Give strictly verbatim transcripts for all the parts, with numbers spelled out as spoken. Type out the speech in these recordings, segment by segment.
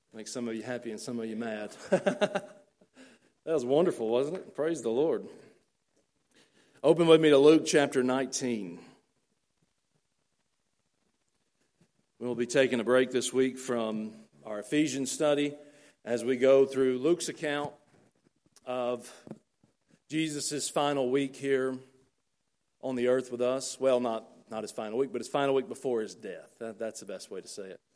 Make some of you happy and some of you mad. That was wonderful, wasn't it? Praise the Lord. Open with me to Luke chapter nineteen. We'll be taking a break this week from our Ephesians study as we go through Luke's account of Jesus' final week here on the earth with us. Well, not, not his final week, but his final week before his death. That, that's the best way to say it.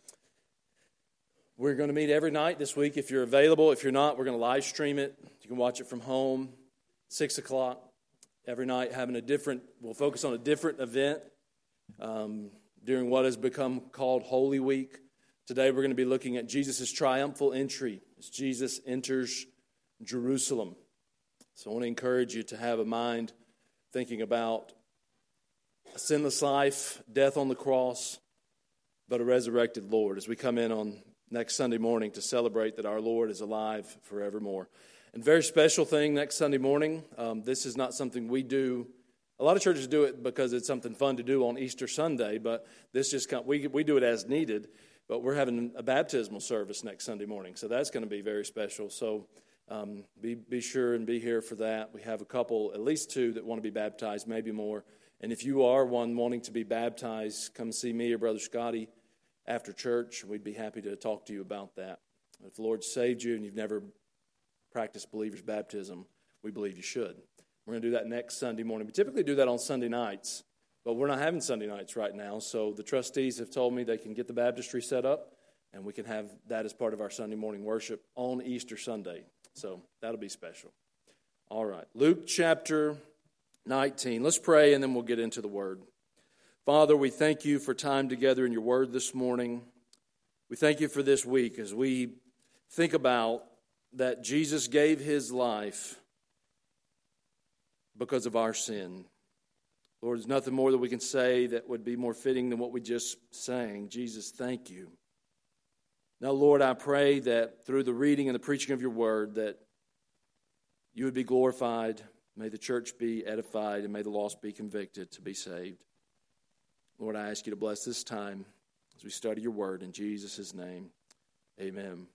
We're going to meet every night this week if you're available. If you're not, we're going to live stream it. You can watch it from home, six o'clock every night, having a different, we'll focus on a different event um, during what has become called Holy Week. Today we're going to be looking at Jesus' triumphal entry as Jesus enters Jerusalem. So I want to encourage you to have a mind thinking about a sinless life, death on the cross, but a resurrected Lord as we come in on next Sunday morning to celebrate that our Lord is alive forevermore. And very special thing next Sunday morning, um, this is not something we do. A lot of churches do it because it's something fun to do on Easter Sunday, but this just come, we we do it as needed. But we're having a baptismal service next Sunday morning, so that's going to be very special. So um, be be sure and be here for that. We have a couple, at least two, that want to be baptized, maybe more. And if you are one wanting to be baptized, come see me or Brother Scotty after church. We'd be happy to talk to you about that. If the Lord saved you and you've never practiced believer's baptism, we believe you should. We're going to do that next Sunday morning. We typically do that on Sunday nights, but we're not having Sunday nights right now. So the trustees have told me they can get the baptistry set up, and we can have that as part of our Sunday morning worship on Easter Sunday. So that'll be special. All right, Luke chapter nineteen. Let's pray, and then we'll get into the Word. Father, we thank you for time together in your word this morning. We thank you for this week as we think about that Jesus gave his life because of our sin. Lord, there's nothing more that we can say that would be more fitting than what we just sang. Jesus, thank you. Now, Lord, I pray that through the reading and the preaching of your word that you would be glorified. May the church be edified, and may the lost be convicted to be saved. Lord, I ask you to bless this time as we study your word in Jesus' name. Amen.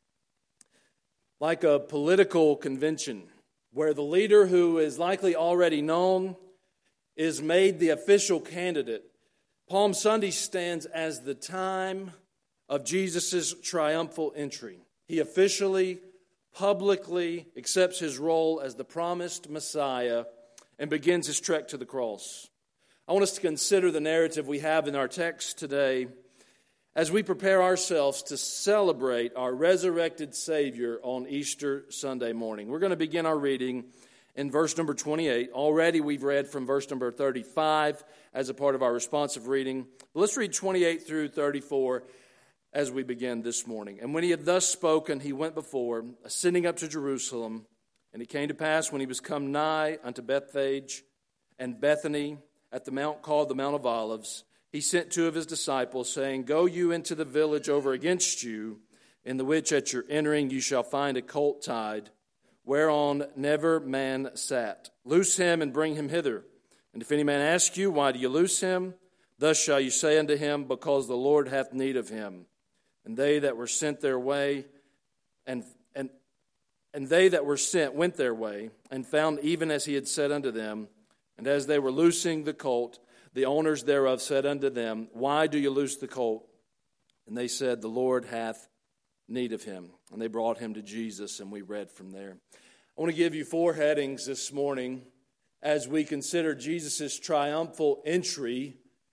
Like a political convention where the leader who is likely already known is made the official candidate, Palm Sunday stands as the time of Jesus' triumphal entry. He officially, publicly accepts his role as the promised Messiah and begins his trek to the cross. I want us to consider the narrative we have in our text today as we prepare ourselves to celebrate our resurrected Savior on Easter Sunday morning. We're going to begin our reading in verse number twenty-eight. Already we've read from verse number thirty-five as a part of our responsive reading. But let's read twenty-eight through thirty-four as we begin this morning. And when he had thus spoken, he went before, ascending up to Jerusalem. And it came to pass when he was come nigh unto Bethphage and Bethany, at the mount called the Mount of Olives, he sent two of his disciples, saying, Go you into the village over against you, in the which at your entering you shall find a colt tied, whereon never man sat. Loose him and bring him hither. And if any man ask you, Why do you loose him? Thus shall you say unto him, Because the Lord hath need of him. And they that were sent their way, and and and they that were sent went their way, and found even as he had said unto them. And as they were loosing the colt, the owners thereof said unto them, Why do you loose the colt? And they said, The Lord hath need of him. And they brought him to Jesus, and we read from there. I want to give you four headings this morning as we consider Jesus' triumphal entry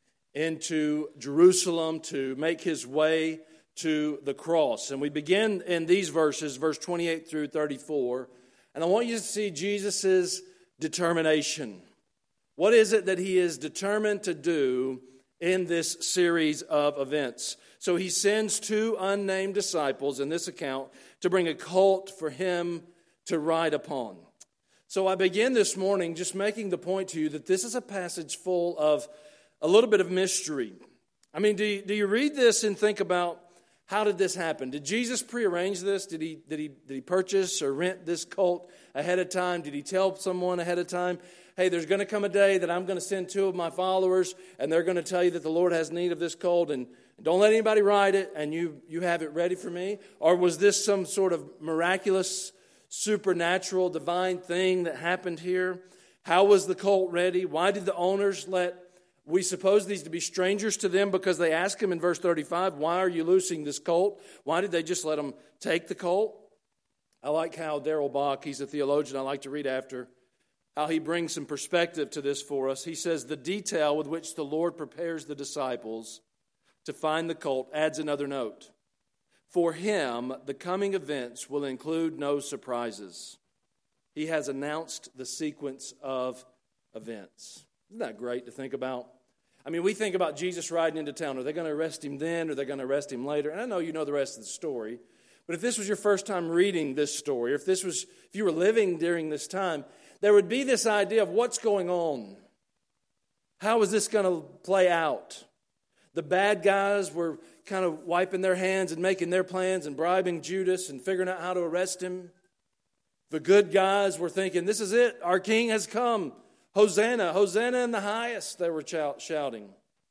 into Jerusalem to make his way to the cross. And we begin in these verses, verse twenty-eight through thirty-four. And I want you to see Jesus' determination. What is it that he is determined to do in this series of events? So he sends two unnamed disciples in this account to bring a colt for him to ride upon. So I begin this morning just making the point to you that this is a passage full of a little bit of mystery. I mean, do you, do you read this and think about How did this happen? Did Jesus prearrange this? Did he, did he, did he purchase or rent this colt ahead of time? Did he tell someone ahead of time, hey, there's going to come a day that I'm going to send two of my followers, and they're going to tell you that the Lord has need of this colt, and don't let anybody ride it, and you, you have it ready for me? Or was this some sort of miraculous, supernatural, divine thing that happened here? How was the colt ready? Why did the owners let, we suppose these to be strangers to them, because they ask him in verse thirty-five, why are you loosing this colt? Why did they just let them take the colt? I like how Darrell Bach, he's a theologian I like to read after, how he brings some perspective to this for us. He says, the detail with which the Lord prepares the disciples to find the colt adds another note. For him, the coming events will include no surprises. He has announced the sequence of events. Isn't that great to think about? I mean, we think about Jesus riding into town. Are they going to arrest him then, or are they going to arrest him later? And I know you know the rest of the story. But if this was your first time reading this story, or if this was, if you were living during this time, there would be this idea of what's going on. How is this going to play out? The bad guys were kind of wiping their hands and making their plans and bribing Judas and figuring out how to arrest him. The good guys were thinking, this is it. Our king has come. Hosanna, Hosanna in the highest, they were shouting.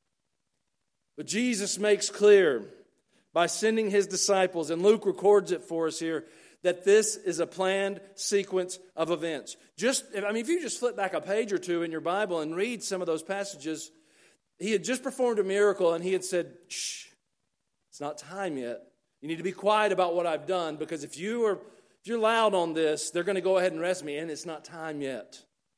But Jesus makes clear by sending his disciples, and Luke records it for us here, that this is a planned sequence of events. Just, I mean, if you just flip back a page or two in your Bible and read some of those passages, he had just performed a miracle and he had said, shh, it's not time yet. You need to be quiet about what I've done, because if you are, if you're loud on this, they're going to go ahead and arrest me, and it's not time yet.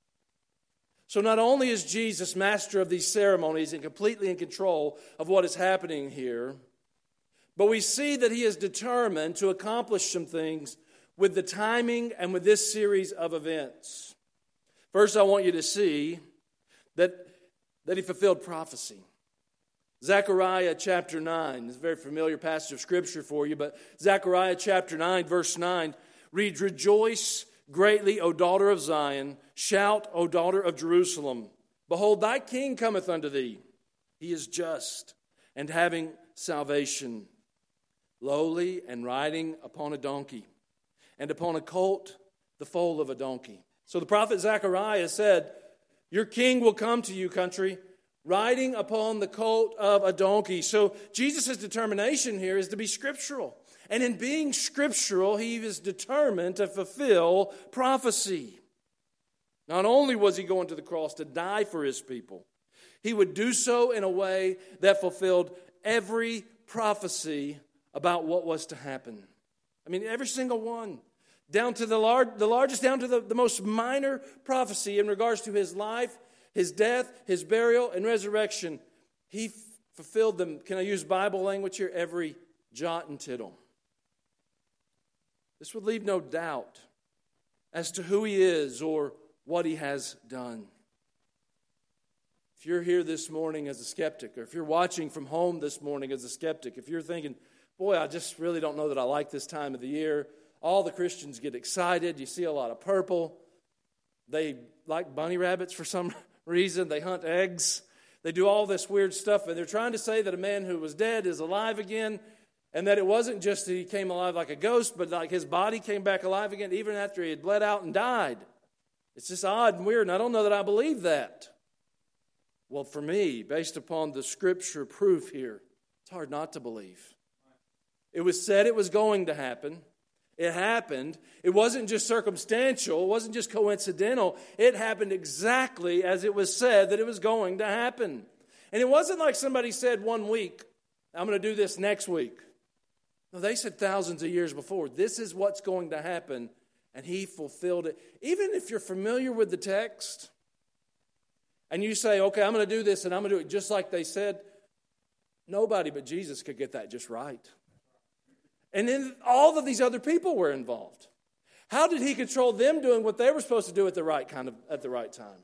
So not only is Jesus master of these ceremonies and completely in control of what is happening here, but we see that he is determined to accomplish some things with the timing and with this series of events. First, I want you to see that, that he fulfilled prophecy. Zechariah chapter nine, this is a very familiar passage of Scripture for you, but Zechariah chapter nine, verse nine reads, rejoice greatly, O daughter of Zion. Shout, O daughter of Jerusalem. Behold, thy king cometh unto thee. He is just and having salvation, lowly and riding upon a donkey, and upon a colt, the foal of a donkey. So the prophet Zechariah said, your king will come to you, country, riding upon the colt of a donkey. So Jesus' determination here is to be scriptural. And in being scriptural, he is determined to fulfill prophecy. Not only was he going to the cross to die for his people, he would do so in a way that fulfilled every prophecy about what was to happen. I mean, every single one. Down to the, lar- the largest, down to the, the most minor prophecy in regards to his life, his death, his burial, and resurrection. He f- fulfilled them. Can I use Bible language here? Every jot and tittle. This would leave no doubt as to who he is or what he has done. If you're here this morning as a skeptic, or if you're watching from home this morning as a skeptic, if you're thinking, boy, I just really don't know that I like this time of the year. All the Christians get excited. You see a lot of purple. They like bunny rabbits for some reason. They hunt eggs. They do all this weird stuff. And they're trying to say that a man who was dead is alive again. And that it wasn't just that he came alive like a ghost, but like his body came back alive again even after he had bled out and died. It's just odd and weird, and I don't know that I believe that. Well, for me, based upon the scripture proof here, it's hard not to believe. It was said it was going to happen. It happened. It wasn't just circumstantial. It wasn't just coincidental. It happened exactly as it was said that it was going to happen. And it wasn't like somebody said one week, I'm going to do this next week. No, they said thousands of years before, this is what's going to happen. And he fulfilled it. Even if you're familiar with the text, and you say, okay, I'm going to do this, and I'm going to do it just like they said, nobody but Jesus could get that just right. And then all of these other people were involved. How did he control them doing what they were supposed to do at the right kind of at the right time?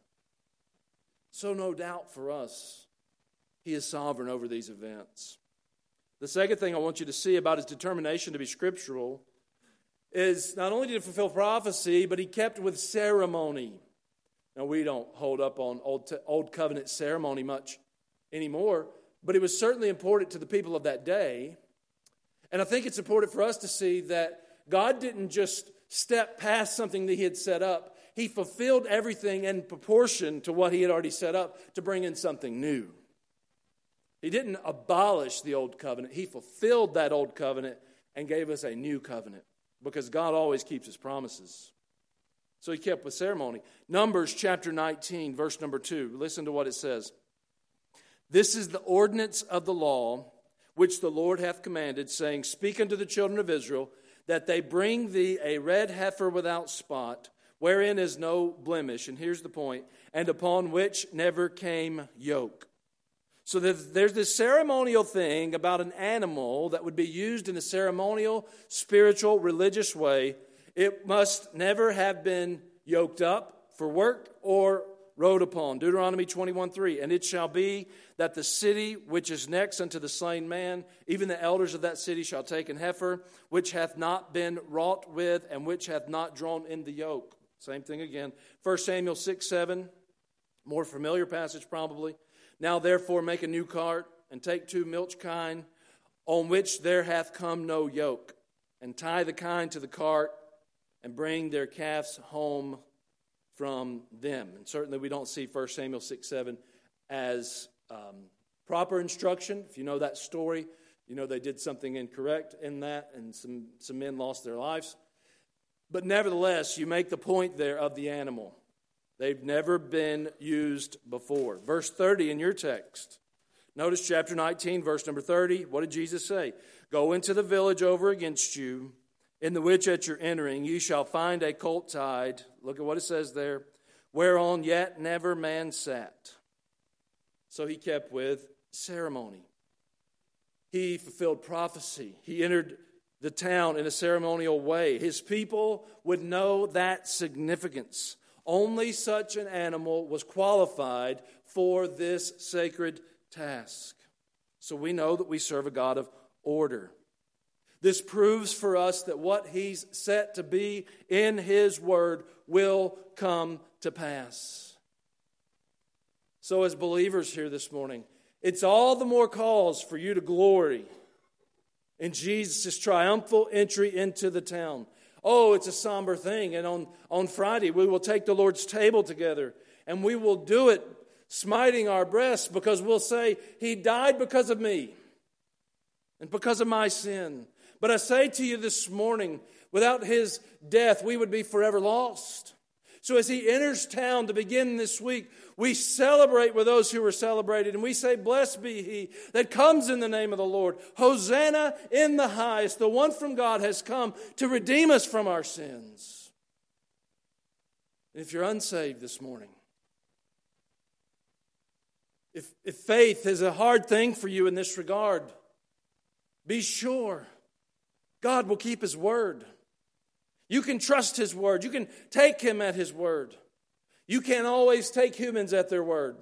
So no doubt for us, he is sovereign over these events. The second thing I want you to see about his determination to be scriptural is not only did he fulfill prophecy, but he kept with ceremony. Now, we don't hold up on old, old covenant ceremony much anymore, but it was certainly important to the people of that day. And I think it's important for us to see that God didn't just step past something that he had set up. He fulfilled everything in proportion to what he had already set up to bring in something new. He didn't abolish the old covenant. He fulfilled that old covenant and gave us a new covenant, because God always keeps his promises. So he kept with ceremony. Numbers chapter nineteen, verse number two. Listen to what it says. This is the ordinance of the law which the Lord hath commanded, saying, Speak unto the children of Israel, that they bring thee a red heifer without spot, wherein is no blemish. And here's the point. And upon which never came yoke. So there's this ceremonial thing about an animal that would be used in a ceremonial, spiritual, religious way. It must never have been yoked up for work or rode upon. Deuteronomy twenty-one three. And it shall be that the city which is next unto the slain man, even the elders of that city shall take an heifer, which hath not been wrought with, and which hath not drawn in the yoke. Same thing again. First Samuel six seven. More familiar passage probably. Now therefore make a new cart, and take two milch kine, on which there hath come no yoke, and tie the kine to the cart, and bring their calves home from them. And certainly we don't see First Samuel six seven as um, proper instruction. If you know that story, you know they did something incorrect in that, and some, some men lost their lives. But nevertheless, you make the point there of the animal. They've never been used before. Verse thirty in your text. Notice chapter nineteen, verse number thirty. What did Jesus say? Go into the village over against you, in the which at your entering ye shall find a colt tied. Look at what it says there. Whereon yet never man sat. So he kept with ceremony. He fulfilled prophecy. He entered the town in a ceremonial way. His people would know that significance. Only such an animal was qualified for this sacred task. So we know that we serve a God of order. This proves for us that what he's set to be in his word will come to pass. So as believers here this morning, it's all the more cause for you to glory in Jesus' triumphal entry into the town. Oh, it's a somber thing. And on, on Friday, we will take the Lord's table together. And we will do it smiting our breasts, because we'll say, he died because of me and because of my sin. But I say to you this morning, without his death, we would be forever lost. So as he enters town to begin this week, we celebrate with those who were celebrated. And we say, blessed be he that comes in the name of the Lord. Hosanna in the highest. The one from God has come to redeem us from our sins. And if you're unsaved this morning, if, if faith is a hard thing for you in this regard, be sure God will keep his word. You can trust his word. You can take him at his word. You can't always take humans at their word.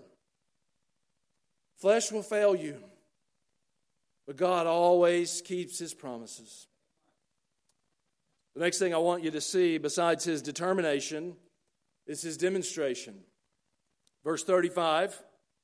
Flesh will fail you, but God always keeps his promises. The next thing I want you to see, besides his determination, is his demonstration. Verse thirty-five.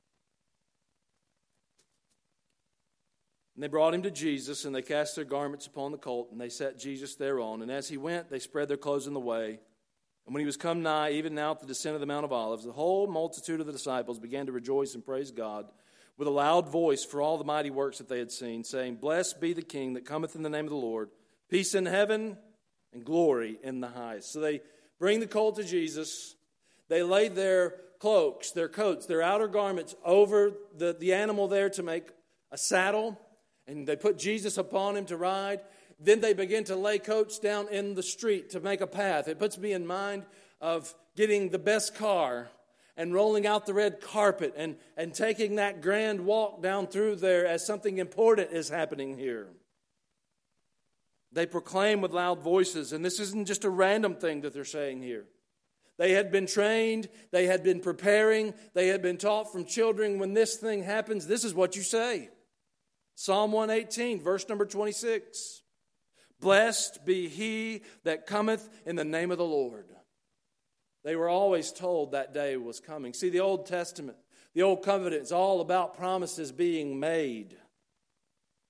And they brought him to Jesus, and they cast their garments upon the colt, and they set Jesus thereon. And as he went, they spread their clothes in the way. And when he was come nigh, even now at the descent of the Mount of Olives, the whole multitude of the disciples began to rejoice and praise God with a loud voice for all the mighty works that they had seen, saying, Blessed be the King that cometh in the name of the Lord, peace in heaven and glory in the highest. So they bring the colt to Jesus. They laid their cloaks, their coats, their outer garments over the, the animal there to make a saddle. And they put Jesus upon him to ride. Then they begin to lay coats down in the street to make a path. It puts me in mind of getting the best car and rolling out the red carpet and, and taking that grand walk down through there as something important is happening here. They proclaim with loud voices, and this isn't just a random thing that they're saying here. They had been trained, they had been preparing, they had been taught from children, when this thing happens, this is what you say. Psalm one eighteen, verse number twenty-six. Blessed be he that cometh in the name of the Lord. They were always told that day was coming. See, the Old Testament, the Old Covenant is all about promises being made.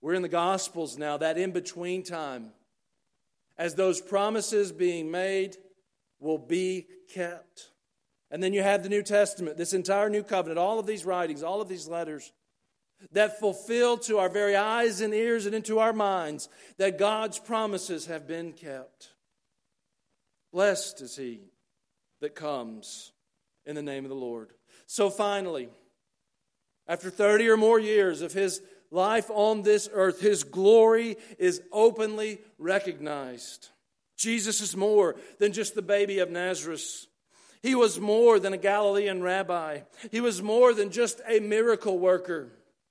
We're in the Gospels now, that in-between time, as those promises being made will be kept. And then you have the New Testament, this entire New Covenant, all of these writings, all of these letters that fulfill to our very eyes and ears and into our minds that God's promises have been kept. Blessed is he that comes in the name of the Lord. So finally, after thirty or more years of his life on this earth, his glory is openly recognized. Jesus is more than just the baby of Nazareth. He was more than a Galilean rabbi. He was more than just a miracle worker.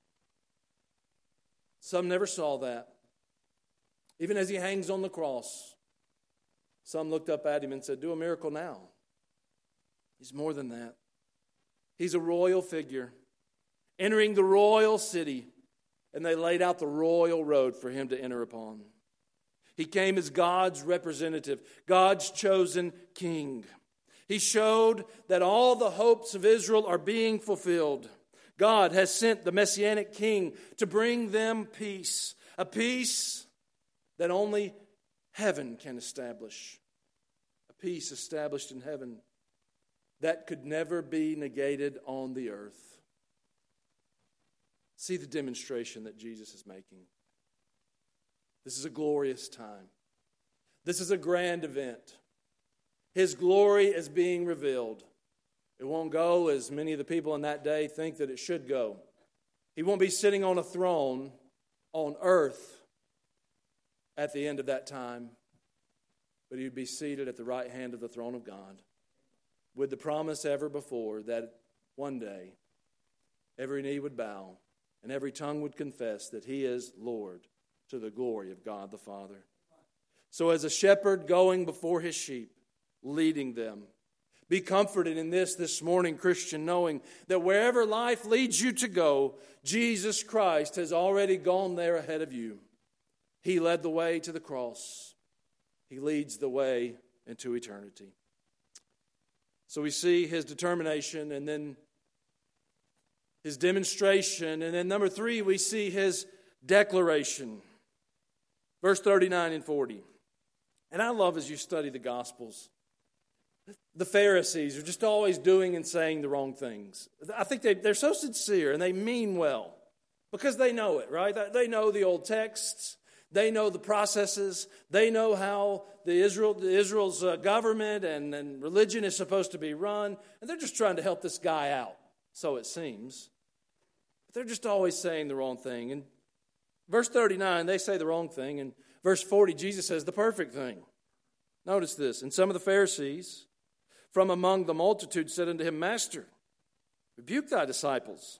Some never saw that. Even as he hangs on the cross, some looked up at him and said, "Do a miracle now." He's more than that. He's a royal figure, entering the royal city, and they laid out the royal road for him to enter upon. He came as God's representative, God's chosen king. He showed that all the hopes of Israel are being fulfilled. God has sent the Messianic king to bring them peace, a peace that only heaven can establish, a peace established in heaven that could never be negated on the earth. See the demonstration that Jesus is making. This is a glorious time. This is a grand event. His glory is being revealed. It won't go as many of the people in that day think that it should go. He won't be sitting on a throne on earth at the end of that time, but he would be seated at the right hand of the throne of God with the promise ever before that one day every knee would bow and every tongue would confess that he is Lord to the glory of God the Father. So as a shepherd going before his sheep, leading them, be comforted in this this morning, Christian, knowing that wherever life leads you to go, Jesus Christ has already gone there ahead of you. He led the way to the cross. He leads the way into eternity. So we see his determination and then his demonstration. And then number three, we see his declaration. Verse thirty-nine and forty. And I love as you study the Gospels, the Pharisees are just always doing and saying the wrong things. I think they, they're so sincere and they mean well because they know it, right? They know the old texts. They know the processes. They know how the Israel, the Israel's uh, government and, and religion is supposed to be run. And they're just trying to help this guy out, so it seems. But they're just always saying the wrong thing. And verse thirty-nine, they say the wrong thing. And verse forty, Jesus says the perfect thing. Notice this. And some of the Pharisees from among the multitude said unto him, Master, rebuke thy disciples.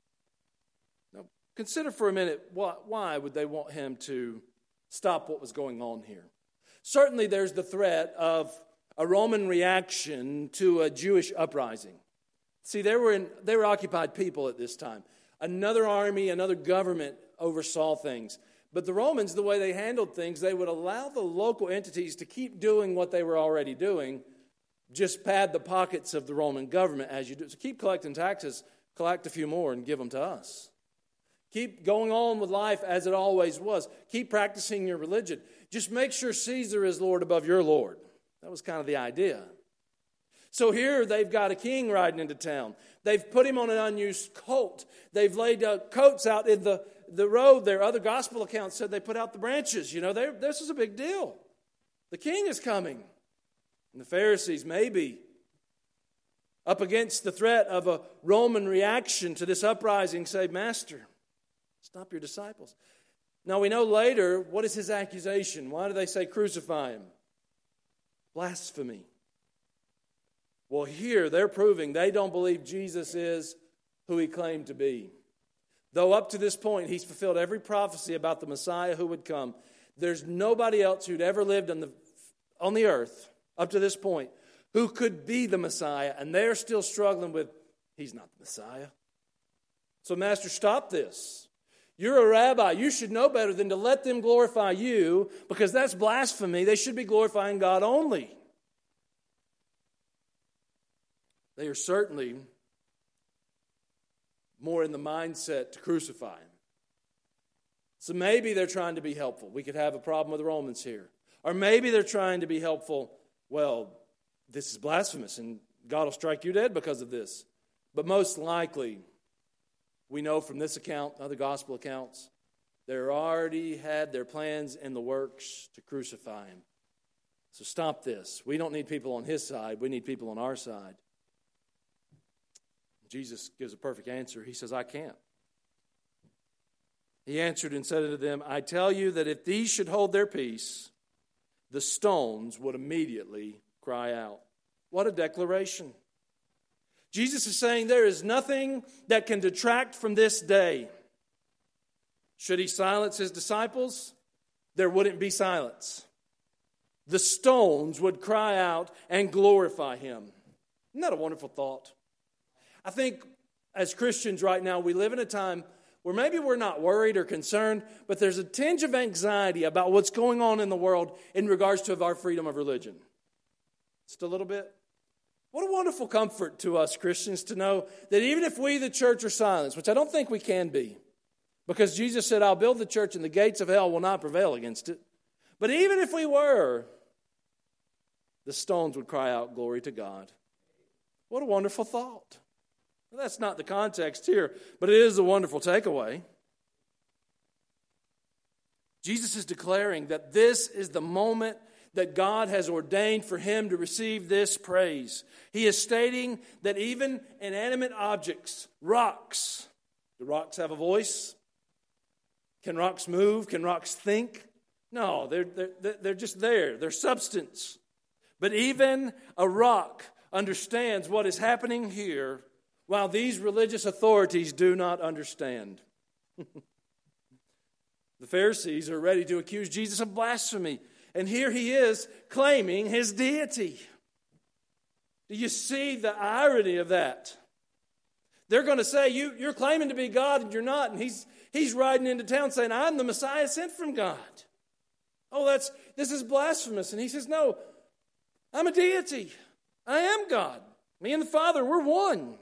Now, consider for a minute, why, why would they want him to stop what was going on here? Certainly there's the threat of a Roman reaction to a Jewish uprising. See, they were, in, they were occupied people at this time. Another army, another government oversaw things. But the Romans, the way they handled things, they would allow the local entities to keep doing what they were already doing, just pad the pockets of the Roman government as you do. So keep collecting taxes, collect a few more and give them to us. Keep going on with life as it always was. Keep practicing your religion. Just make sure Caesar is Lord above your Lord. That was kind of the idea. So here they've got a king riding into town. They've put him on an unused colt. They've laid uh, coats out in the, the road. Their other gospel accounts said they put out the branches. You know, this is a big deal. The king is coming. And the Pharisees may be up against the threat of a Roman reaction to this uprising, say, Master, stop your disciples. Now we know later, what is his accusation? Why do they say crucify him? Blasphemy. Well, here they're proving they don't believe Jesus is who he claimed to be. Though up to this point he's fulfilled every prophecy about the Messiah who would come. There's nobody else who'd ever lived on the, on the earth up to this point who could be the Messiah, and they're still struggling with, he's not the Messiah. So, Master, stop this. You're a rabbi. You should know better than to let them glorify you, because that's blasphemy. They should be glorifying God only. They are certainly more in the mindset to crucify him. So maybe they're trying to be helpful. We could have a problem with the Romans here. Or maybe they're trying to be helpful. Well, this is blasphemous and God will strike you dead because of this. But most likely, we know from this account, other gospel accounts, they already had their plans in the works to crucify him. So stop this. We don't need people on his side. We need people on our side. Jesus gives a perfect answer. He says, I can't. He answered and said unto them, I tell you that if these should hold their peace, the stones would immediately cry out. What a declaration. Jesus is saying there is nothing that can detract from this day. Should he silence his disciples, there wouldn't be silence. The stones would cry out and glorify him. Isn't that a wonderful thought? I think as Christians right now, we live in a time where maybe we're not worried or concerned, but there's a tinge of anxiety about what's going on in the world in regards to our freedom of religion. Just a little bit. What a wonderful comfort to us Christians to know that even if we, the church, are silenced, which I don't think we can be, because Jesus said, I'll build the church and the gates of hell will not prevail against it. But even if we were, the stones would cry out, glory to God. What a wonderful thought. Well, that's not the context here, but it is a wonderful takeaway. Jesus is declaring that this is the moment that God has ordained for him to receive this praise. He is stating that even inanimate objects, rocks, do rocks have a voice? Can rocks move? Can rocks think? No, they're, they're, they're just there. They're substance. But even a rock understands what is happening here, while these religious authorities do not understand. The Pharisees are ready to accuse Jesus of blasphemy. And here he is claiming his deity. Do you see the irony of that? They're going to say, you, you're claiming to be God and you're not. And he's, he's riding into town saying, I'm the Messiah sent from God. Oh, that's this is blasphemous. And he says, no, I'm a deity. I am God. Me and the Father, we're one.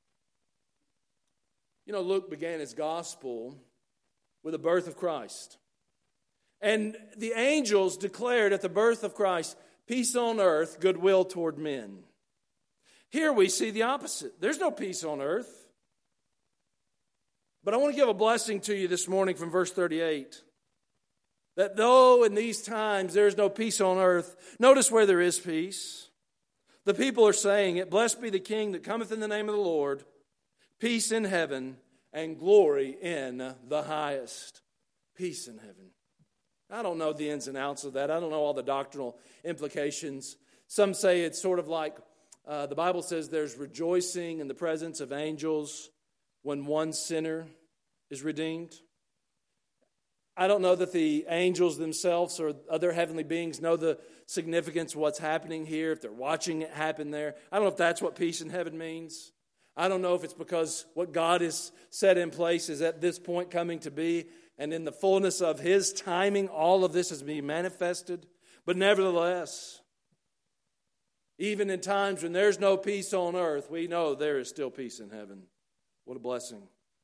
You know, Luke began his gospel with the birth of Christ. And the angels declared at the birth of Christ, peace on earth, goodwill toward men. Here we see the opposite. There's no peace on earth. But I want to give a blessing to you this morning from verse thirty-eight. That though in these times there is no peace on earth, notice where there is peace. The people are saying it, blessed be the King that cometh in the name of the Lord, peace in heaven and glory in the highest. Peace in heaven. I don't know the ins and outs of that. I don't know all the doctrinal implications. Some say it's sort of like uh, the Bible says there's rejoicing in the presence of angels when one sinner is redeemed. I don't know that the angels themselves or other heavenly beings know the significance of what's happening here, if they're watching it happen there. I don't know if that's what peace in heaven means. I don't know if it's because what God has set in place is at this point coming to be, and in the fullness of his timing, all of this is being manifested. But nevertheless, even in times when there's no peace on earth, we know there is still peace in heaven. What a blessing.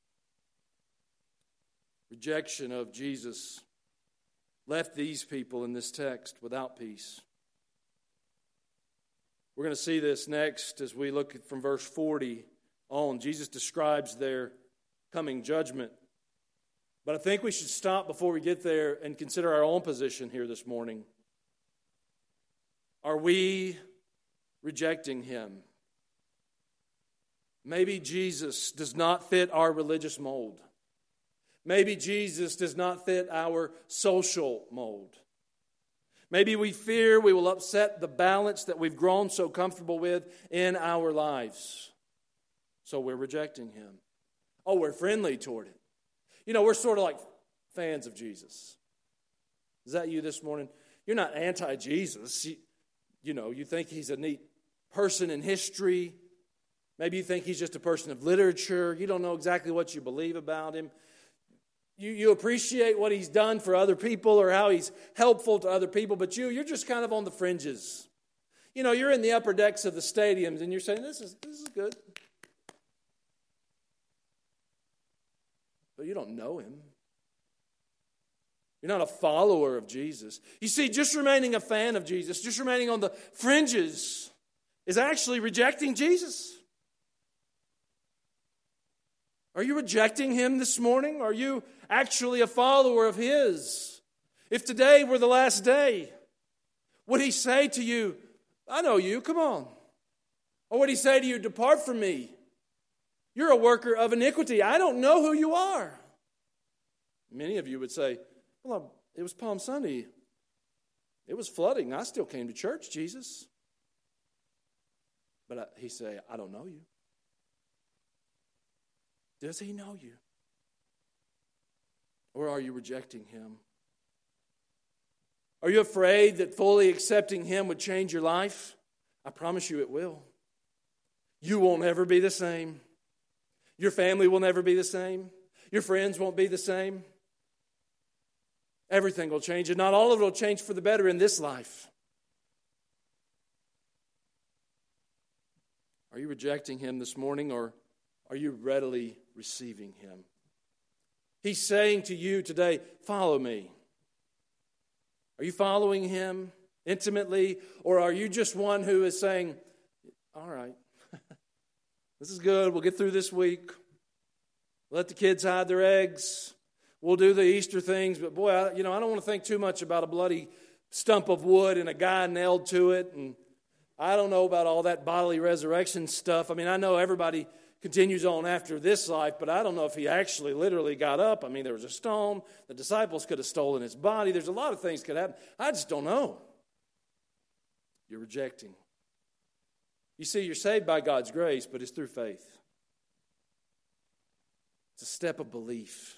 Rejection of Jesus left these people in this text without peace. We're going to see this next as we look from verse forty on. Jesus describes their coming judgment. But I think we should stop before we get there and consider our own position here this morning. Are we rejecting him? Maybe Jesus does not fit our religious mold. Maybe Jesus does not fit our social mold. Maybe we fear we will upset the balance that we've grown so comfortable with in our lives. So we're rejecting him. Oh, we're friendly toward it. You know, we're sort of like fans of Jesus. Is that you this morning? You're not anti-Jesus. You, you know, you think he's a neat person in history. Maybe you think he's just a person of literature. You don't know exactly what you believe about him. You, you appreciate what he's done for other people or how he's helpful to other people, but you, you're just kind of on the fringes. You know, you're in the upper decks of the stadiums and you're saying, this is this is good. But you don't know him. You're not a follower of Jesus. You see, just remaining a fan of Jesus, just remaining on the fringes, is actually rejecting Jesus. Are you rejecting Him this morning? Are you actually a follower of His? If today were the last day, would He say to you, I know you, come on. Or would He say to you, depart from me. You're a worker of iniquity. I don't know who you are. Many of you would say, well, it was Palm Sunday. It was flooding. I still came to church, Jesus. But He say, I don't know you. Does He know you? Or are you rejecting Him? Are you afraid that fully accepting Him would change your life? I promise you it will. You won't ever be the same. Your family will never be the same. Your friends won't be the same. Everything will change, and not all of it will change for the better in this life. Are you rejecting Him this morning, or are you readily receiving Him? He's saying to you today, follow me. Are you following Him intimately, or are you just one who is saying, all right, this is good, we'll get through this week. Let the kids hide their eggs. We'll do the Easter things, but boy, I, you know, I don't want to think too much about a bloody stump of wood and a guy nailed to it, and I don't know about all that bodily resurrection stuff. I mean, I know everybody continues on after this life, but I don't know if he actually literally got up. I mean, there was a stone. The disciples could have stolen his body. There's a lot of things could happen. I just don't know. You're rejecting. You see, you're saved by God's grace, but it's through faith. It's a step of belief.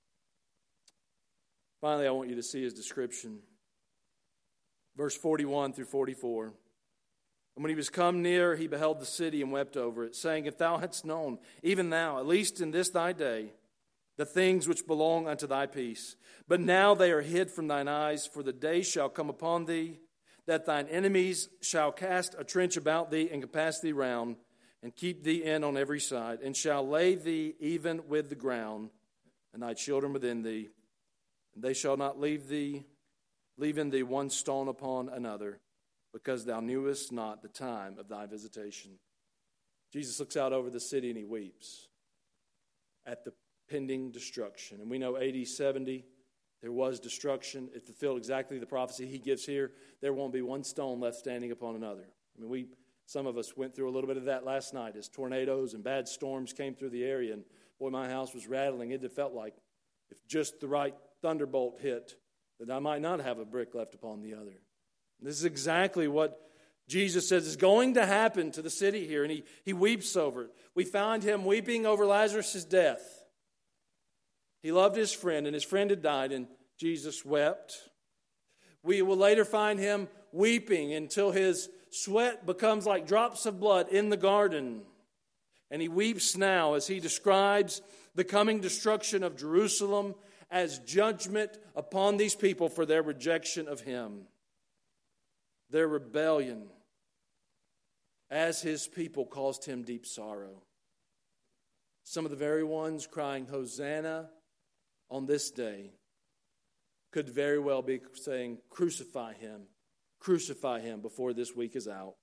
Finally, I want you to see his description. Verse forty-one through forty-four. And when he was come near, he beheld the city and wept over it, saying, if thou hadst known, even thou, at least in this thy day, the things which belong unto thy peace. But now they are hid from thine eyes, for the day shall come upon thee, that thine enemies shall cast a trench about thee, and compass thee round, and keep thee in on every side, and shall lay thee even with the ground, and thy children within thee. And they shall not leave thee, leaving thee one stone upon another, because thou knewest not the time of thy visitation. Jesus looks out over the city and he weeps at the pending destruction. And we know A D seventy, there was destruction. It fulfilled exactly the prophecy he gives here. There won't be one stone left standing upon another. I mean, we some of us went through a little bit of that last night as tornadoes and bad storms came through the area. And boy, my house was rattling. It felt like if just the right thunderbolt hit, that I might not have a brick left upon the other. This is exactly what Jesus says is going to happen to the city here, and he, he weeps over it. We find him weeping over Lazarus' death. He loved his friend, and his friend had died, and Jesus wept. We will later find him weeping until his sweat becomes like drops of blood in the garden. And he weeps now as he describes the coming destruction of Jerusalem as judgment upon these people for their rejection of him. Their rebellion as his people caused him deep sorrow. Some of the very ones crying, Hosanna on this day, could very well be saying, crucify him, crucify him before this week is out.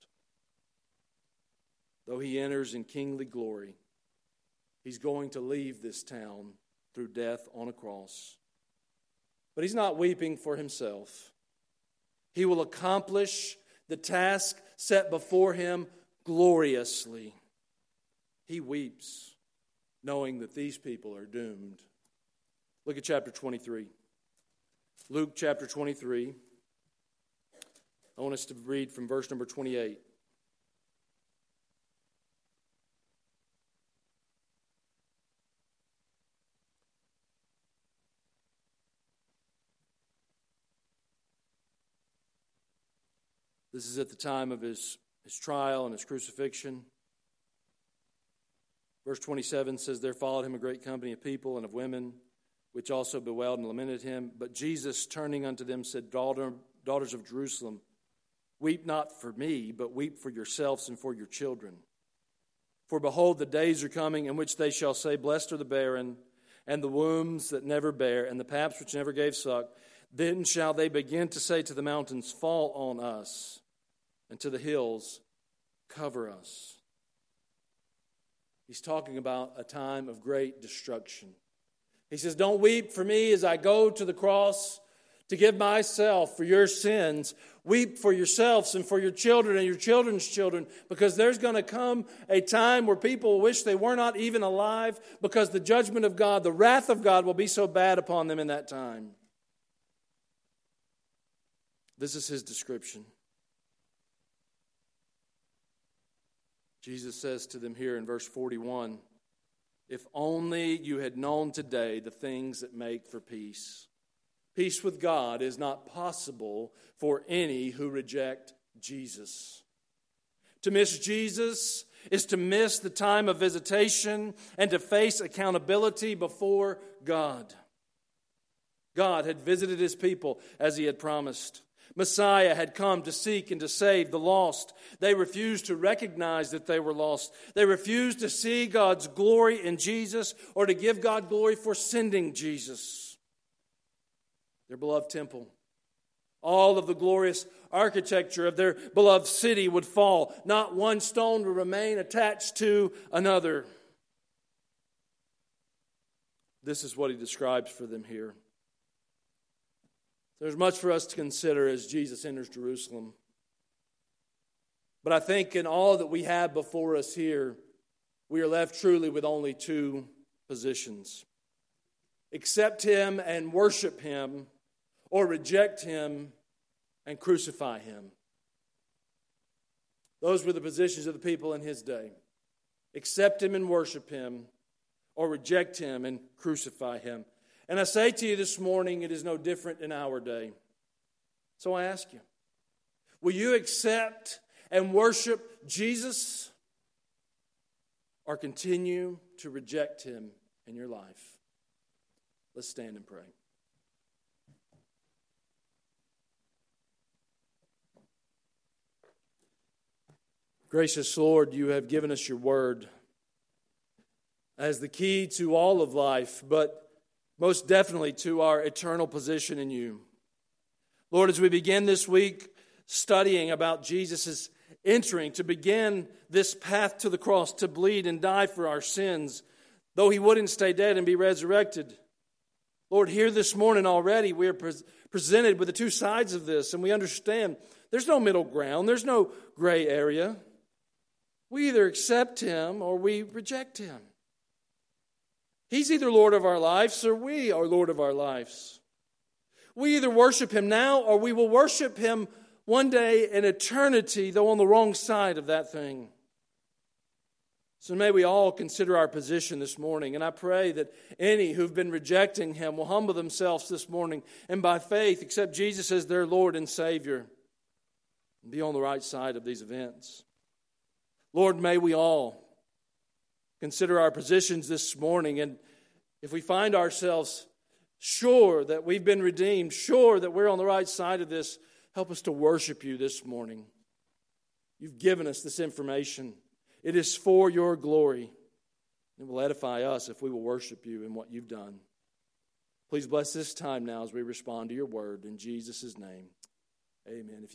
Though he enters in kingly glory, he's going to leave this town through death on a cross. But he's not weeping for himself. He will accomplish the task set before him gloriously. He weeps, knowing that these people are doomed. Look at chapter twenty-three. Luke chapter twenty-three. I want us to read from verse number twenty-eight. This is at the time of his, his trial and his crucifixion. Verse twenty-seven says, there followed him a great company of people and of women, which also bewailed and lamented him. But Jesus, turning unto them, said, Daughter, daughters of Jerusalem, weep not for me, but weep for yourselves and for your children. For behold, the days are coming in which they shall say, blessed are the barren, and the wombs that never bare, and the paps which never gave suck. Then shall they begin to say to the mountains, fall on us, and to the hills, cover us. He's talking about a time of great destruction. He says, don't weep for me as I go to the cross to give myself for your sins. Weep for yourselves and for your children and your children's children, because there's going to come a time where people wish they were not even alive, because the judgment of God, the wrath of God will be so bad upon them in that time. This is his description. Jesus says to them here in verse forty-one, if only you had known today the things that make for peace. Peace with God is not possible for any who reject Jesus. To miss Jesus is to miss the time of visitation and to face accountability before God. God had visited his people as he had promised. Messiah had come to seek and to save the lost. They refused to recognize that they were lost. They refused to see God's glory in Jesus or to give God glory for sending Jesus. Their beloved temple, all of the glorious architecture of their beloved city would fall. Not one stone would remain attached to another. This is what he describes for them here. There's much for us to consider as Jesus enters Jerusalem. But I think in all that we have before us here, we are left truly with only two positions. Accept him and worship him, or reject him and crucify him. Those were the positions of the people in his day. Accept him and worship him, or reject him and crucify him. And I say to you this morning, it is no different in our day. So I ask you, will you accept and worship Jesus, or continue to reject him in your life? Let's stand and pray. Gracious Lord, you have given us your word as the key to all of life, but most definitely to our eternal position in you. Lord, as we begin this week studying about Jesus' entering to begin this path to the cross, to bleed and die for our sins, though he wouldn't stay dead and be resurrected. Lord, here this morning already we are pre- presented with the two sides of this, and we understand there's no middle ground, there's no gray area. We either accept him or we reject him. He's either Lord of our lives or we are Lord of our lives. We either worship him now or we will worship him one day in eternity, though on the wrong side of that thing. So may we all consider our position this morning. And I pray that any who've been rejecting him will humble themselves this morning and by faith accept Jesus as their Lord and Savior and be on the right side of these events. Lord, may we all consider our positions this morning, and if we find ourselves sure that we've been redeemed, sure that we're on the right side of this, help us to worship you this morning. You've given us this information. It is for your glory. It will edify us if we will worship you in what you've done. Please bless this time now as we respond to your word. In Jesus' name, amen.